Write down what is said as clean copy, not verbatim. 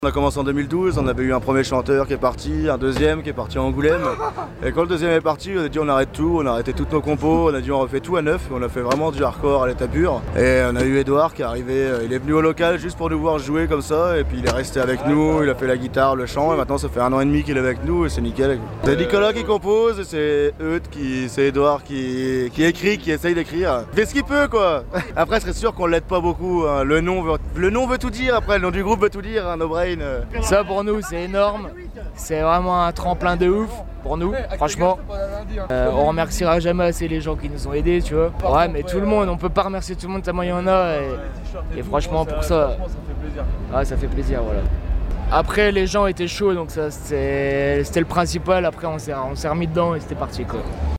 On a commencé en 2012, on avait eu un premier chanteur qui est parti, un deuxième qui est parti à Angoulême. Et quand le deuxième est parti, on a dit on arrête tout, on a arrêté toutes nos compos, on a dit on refait tout à neuf. On a fait vraiment du hardcore à l'état pur. Et on a eu Edouard qui est arrivé, il est venu au local juste pour nous voir jouer comme ça. Et puis il est resté avec nous, il a fait la guitare, le chant. Et maintenant ça fait 1 an et demi qu'il est avec nous et c'est nickel. C'est Nicolas qui compose et c'est c'est Edouard qui écrit, qui essaye d'écrire. Il fait ce qu'il peut quoi. Après je serais sûr qu'on l'aide pas beaucoup. Hein. Le nom veut tout dire, après le nom du groupe veut tout dire, hein, No Brain. Ça pour nous c'est énorme, c'est vraiment un tremplin de ouf pour nous, franchement. On remerciera jamais assez les gens qui nous ont aidés, tu vois. Ouais, mais tout le monde, on peut pas remercier tout le monde tellement il y en a et franchement pour ça, ouais, ça fait plaisir, voilà. Après les gens étaient chauds donc ça c'était le principal, après on s'est remis dedans et c'était parti quoi.